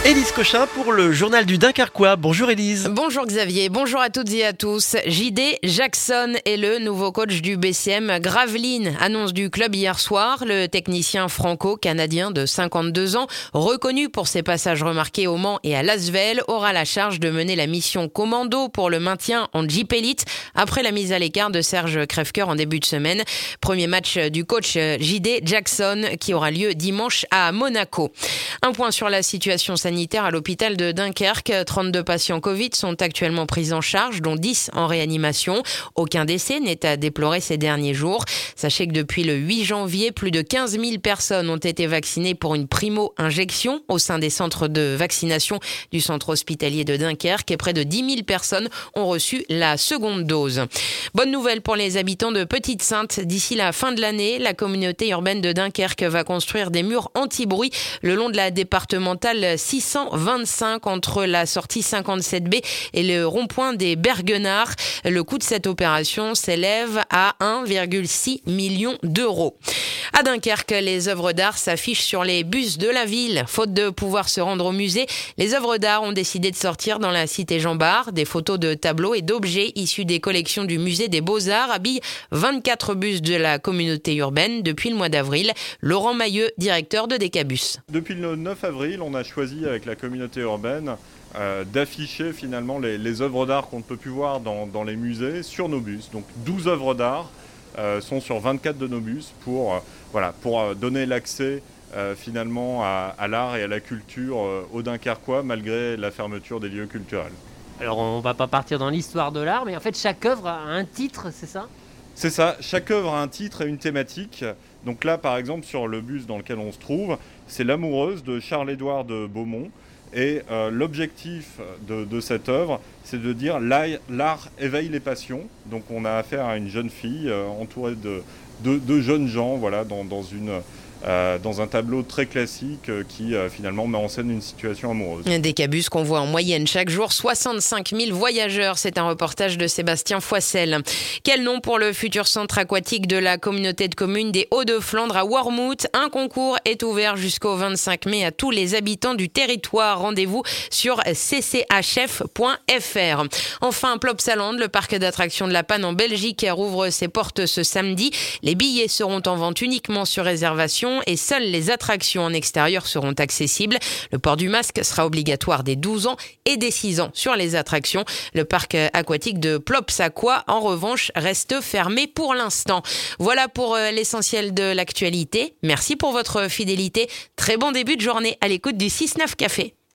Élise Cochin pour le journal du Dunkerquois. Bonjour Élise. Bonjour Xavier, bonjour à toutes et à tous. JD Jackson est le nouveau coach du BCM Gravelines. Annonce du club hier soir. Le technicien franco-canadien de 52 ans, reconnu pour ses passages remarqués au Mans et à Lasvel, aura la charge de mener la mission commando pour le maintien en Jeep Elite après la mise à l'écart de Serge Crèvecoeur en début de semaine. Premier match du coach JD Jackson qui aura lieu dimanche à Monaco. Un point sur la situation sanitaire à l'hôpital de Dunkerque. 32 patients Covid sont actuellement pris en charge, dont 10 en réanimation. Aucun décès n'est à déplorer ces derniers jours. Sachez que depuis le 8 janvier, plus de 15 000 personnes ont été vaccinées pour une primo-injection au sein des centres de vaccination du centre hospitalier de Dunkerque et près de 10 000 personnes ont reçu la seconde dose. Bonne nouvelle pour les habitants de Petite-Sainte. D'ici la fin de l'année, la communauté urbaine de Dunkerque va construire des murs anti-bruit le long de la départementale 625 entre la sortie 57B et le rond-point des Berguenards. Le coût de cette opération s'élève à 1,6 million d'euros. À Dunkerque, les œuvres d'art s'affichent sur les bus de la ville. Faute de pouvoir se rendre au musée, les œuvres d'art ont décidé de sortir dans la cité Jean-Bart. Des photos de tableaux et d'objets issus des collections du musée des Beaux-Arts habillent 24 bus de la communauté urbaine depuis le mois d'avril. Laurent Mailleux, directeur de Decabus. Depuis le 9 avril, on a choisi avec la communauté urbaine d'afficher finalement les œuvres d'art qu'on ne peut plus voir dans les musées sur nos bus. Donc 12 œuvres d'art sont sur 24 de nos bus pour donner l'accès finalement à l'art et à la culture au Dunkerquois malgré la fermeture des lieux culturels. Alors on va pas partir dans l'histoire de l'art, mais en fait chaque œuvre a un titre, c'est ça ? C'est ça, chaque œuvre a un titre et une thématique. Donc là par exemple sur le bus dans lequel on se trouve, c'est L'Amoureuse de Charles-Édouard de Beaumont. Et l'objectif de cette œuvre, c'est de dire l'art éveille les passions. Donc on a affaire à une jeune fille entourée de jeunes gens, voilà, dans un tableau très classique qui finalement met en scène une situation amoureuse. Decabus qu'on voit en moyenne chaque jour 65 000 voyageurs. C'est un reportage de Sébastien Foissel. Quel nom pour le futur centre aquatique de la communauté de communes des Hauts-de-Flandre à Wormhout. Un concours est ouvert jusqu'au 25 mai à tous les habitants du territoire. Rendez-vous sur cchf.fr. Enfin, Plopsaland, le parc d'attractions de la Panne en Belgique, rouvre ses portes ce samedi. Les billets seront en vente uniquement sur réservation et seules les attractions en extérieur seront accessibles. Le port du masque sera obligatoire dès 12 ans et dès 6 ans sur les attractions. Le parc aquatique de Plopsaquois, en revanche, reste fermé pour l'instant. Voilà pour l'essentiel de l'actualité. Merci pour votre fidélité. Très bon début de journée à l'écoute du 6-9 Café.